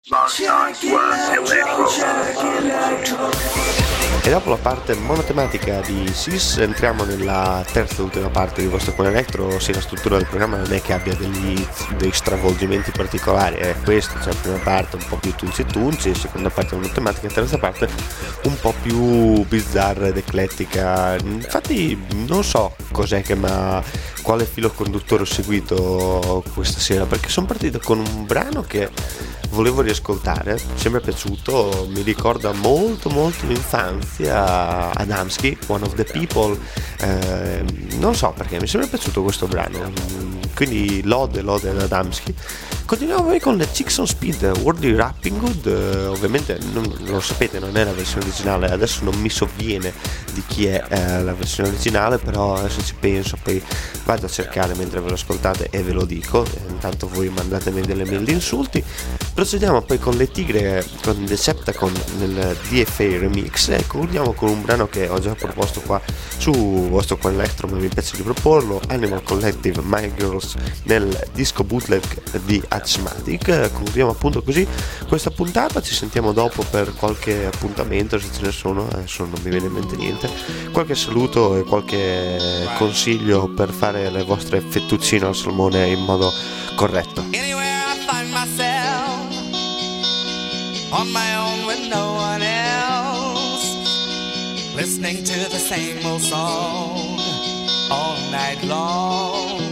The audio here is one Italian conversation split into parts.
E dopo la parte monotematica di SIS entriamo nella terza e ultima parte di Vostro Cuore Elettro, ossia la struttura del programma non è che abbia dei stravolgimenti particolari, è questo, cioè prima parte un po' più tunzi, seconda parte monotematica, terza parte un po' più bizzarra ed eclettica. Infatti non so quale filo conduttore ho seguito questa sera, perché sono partito con un brano che volevo riascoltare, mi è piaciuto, mi ricorda molto l'infanzia, Adamski, One of the People, non so perché mi è sempre piaciuto questo brano, quindi lode ad Adamski. Continuiamo poi con le Chicks on Speed, Wordy Rapping Good, ovviamente non lo sapete, non è la versione originale, adesso non mi sovviene di chi è la versione originale, però adesso ci penso, poi vado a cercare mentre ve lo ascoltate e ve lo dico, intanto voi mandatemi delle mail di insulti. Procediamo poi con le Tigre con Decepticon nel DFA remix e concludiamo con un brano che ho già proposto qua su Vostro Cuore Elettro, ma mi piace riproporlo, Animal Collective, My Girls nel disco bootleg di Asthmatic. Concludiamo appunto così questa puntata, ci sentiamo dopo per qualche appuntamento se ce ne sono, adesso non mi viene in mente niente, qualche saluto e qualche consiglio per fare le vostre fettuccine al salmone in modo corretto. On my own with no one else, listening to the same old song all night long.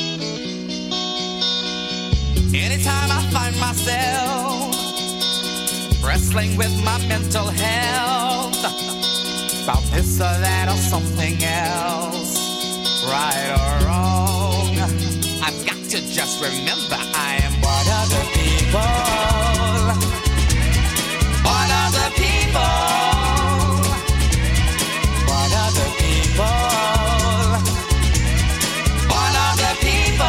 Anytime I find myself wrestling with my mental health about this or that or something else, right or wrong, I've got to just remember I am one of the people. One of the people, one of the people, one of the people,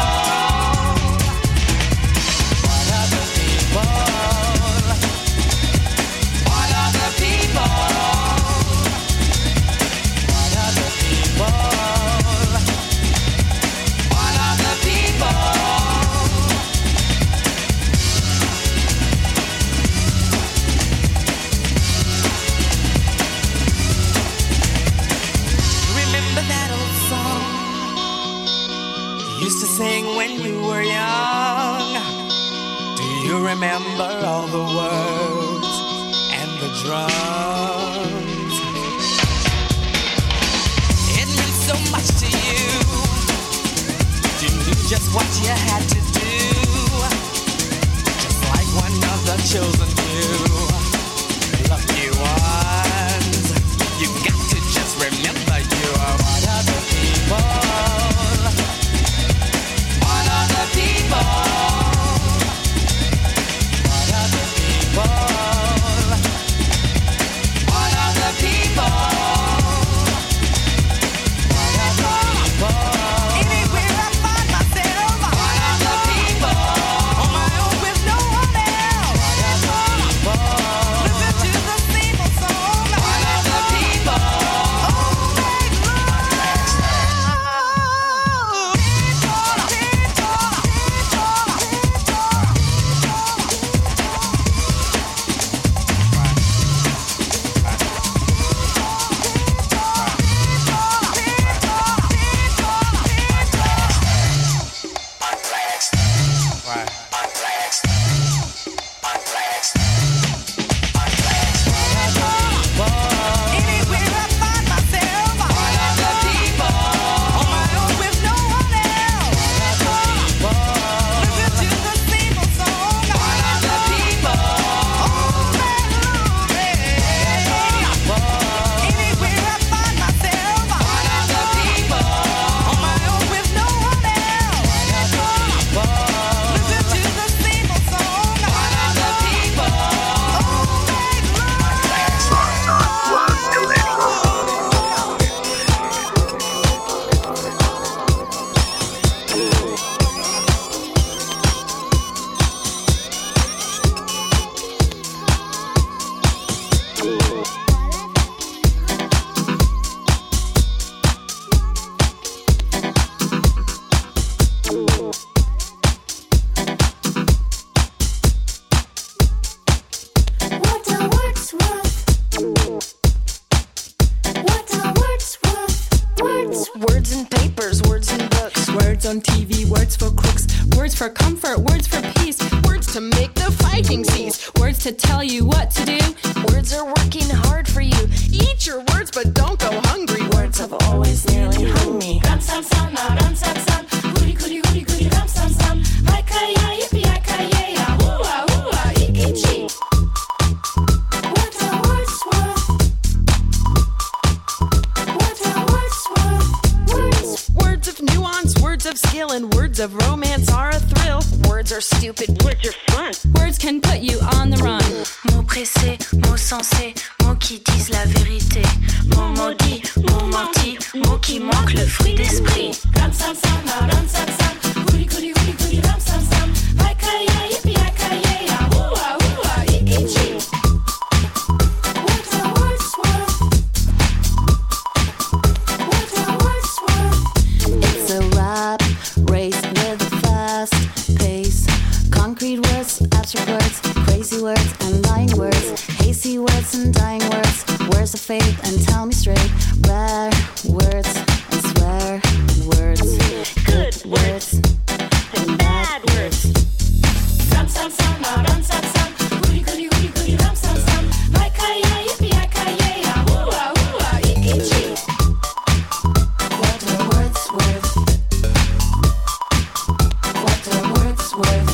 one of the people, one of the people, one of the people, one of the people. Used to sing when you were young. Do you remember all the words and the drums? It meant so much to you. You knew just what you had to do, just like one of the children do. Lucky ones, you got to just remember you are one of the people. People, one of the people, one of the people, one of the people. Anywhere I find myself, one of the people, on my own with no one else. One of the people, listen to the same old song. One of the people, all night long. words on TV, words for crooks, words for comfort, words for peace, words to make the fighting cease, words to tell you what to do. Words are working hard for you. Eat your words, but don't go hungry. Words have always nearly hung me. Ram sam sam, ram sam sam, hooty cooty hooty cooty ram sam sam. Ikaya yippee ikaya ya, ooh-ah ooh-ah ikichi. What are words worth? What are words worth? Words. Words of nuance, words of skill, and words of romance are a thrill. Words are stupid, words are fun. Words can put you on the run. Mots pressés, mots sensés, mots qui disent la vérité. Mots maudits, mots mentis, mots qui manquent le fruit d'esprit. Ram sam sam, ram sam sam, hooty cooty hooty cooty ram sam sam. Ikaya yippee ikaya ya, ooh-ah ooh-ah ikichi. What are words worth? What are words worth? It's a rap race with a fast pace. Concrete words, abstract words, crazy words and lying words, hazy words and dying words, words of faith and tell me straight, rare words and swear words, good words and bad words. Ram sam sam, ram sam sam, hooty cooty hooty cooty ram sam sam. Ikaya yippee ikaya ya, ooh-ah ooh-ah ikichi. What are words worth? What are words worth?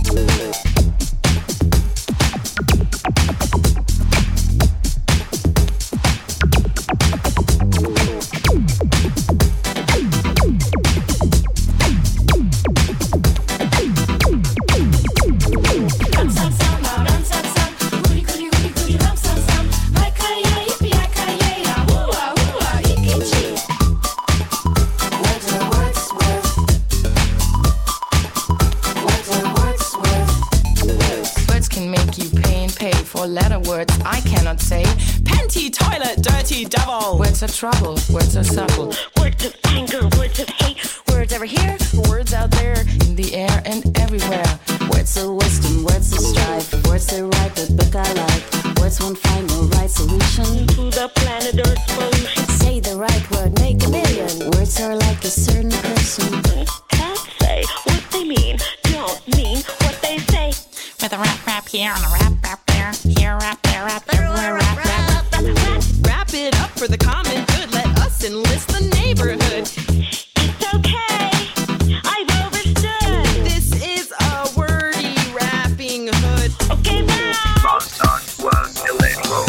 Letter words I cannot say. Panty, toilet, dirty, devil. Words of trouble, words are subtle. Words of anger, words of hate. Words over here, words out there, in the air and everywhere. Words of wisdom, words of strife. Words that write the book I like. Words won't find no right solution to the planet Earth's pollution. Say the right word, make a million. Words are like a certain person. Can't say what they mean, don't mean what they say. With a rap here and a rap there, here rap there, rap everywhere, rap. Wrap it up for the common good. Let us enlist the neighborhood. It's okay, I've overstood. This is a wordy rapping hood. Okay, bye. Boston was illegal.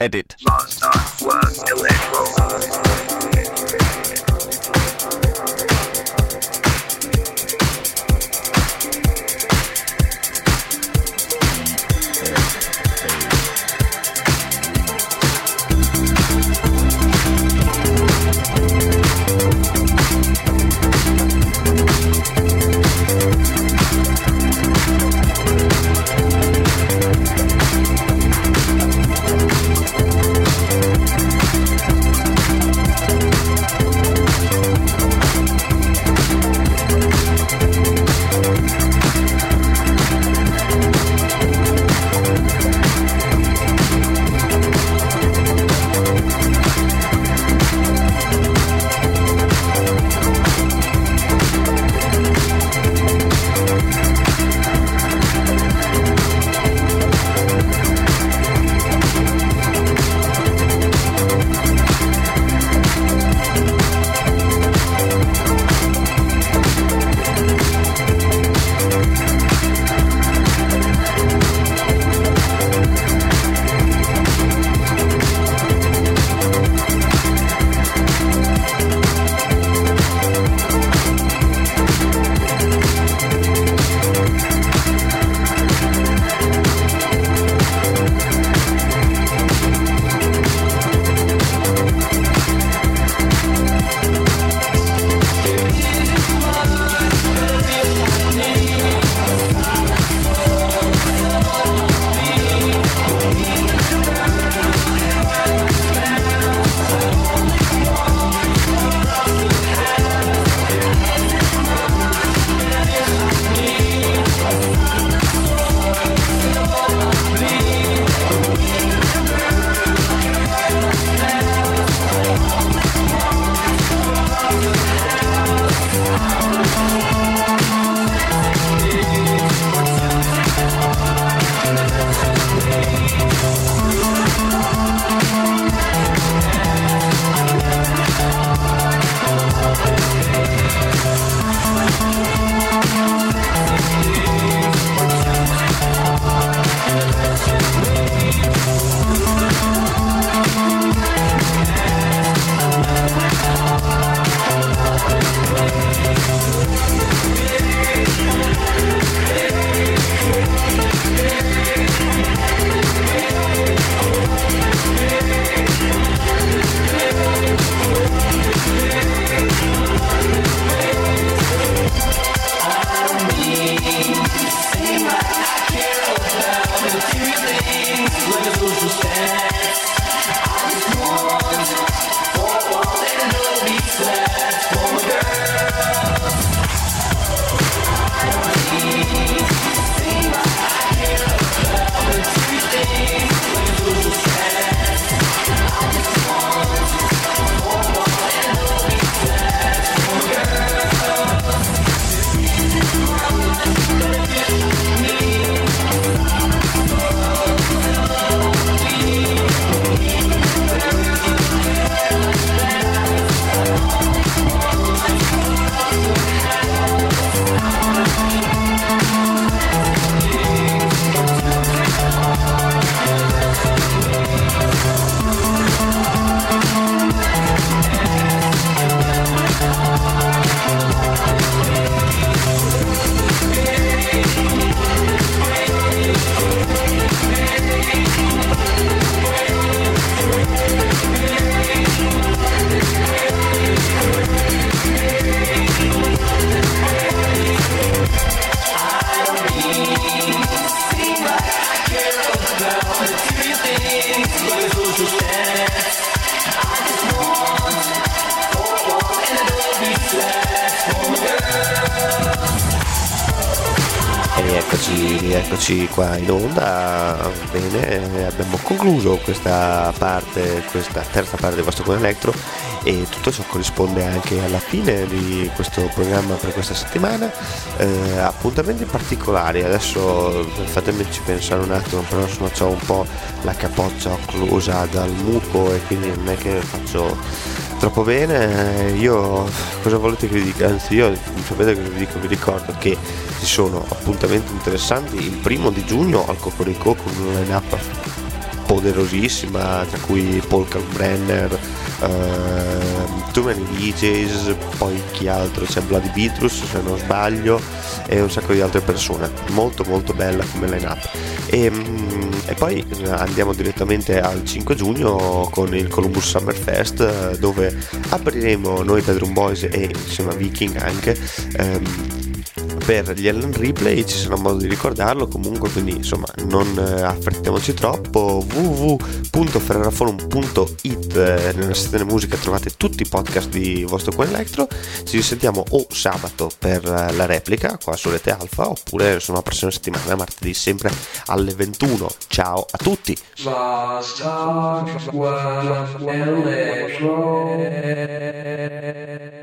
Edit. Eccoci qua in onda. Bene, abbiamo concluso questa terza parte del vostro Con Electro, e tutto ciò corrisponde anche alla fine di questo programma per questa settimana. Appuntamenti particolari, adesso fatemi pensare un attimo, però c'ho un po' la capoccia occlusa dal muco e quindi non è che faccio troppo bene. Io cosa volete che vi dica? Anzi, io sapete che vi ricordo che ci sono appuntamenti interessanti. Il 1 di giugno al Cocorico con un line-up poderosissima, tra cui Paul Kalkbrenner, Too Many DJs, poi chi altro, c'è Bloody Beatrus se non sbaglio, e un sacco di altre persone. Molto molto bella come line-up. E poi andiamo direttamente al 5 giugno con il Columbus Summer Fest, dove apriremo noi da Drum Boys e insieme a Viking anche per gli Ellen Ripley. Ci sarà modo di ricordarlo comunque, quindi insomma non affrettiamoci troppo. www.ferraraforum.it, nella sezione musica trovate tutti i podcast di Vostro Cuore Electro. Ci risentiamo o sabato per la replica qua su Rete Alfa, oppure insomma la prossima settimana, martedì sempre alle 21. Ciao a tutti. Vostro Cuore Electro.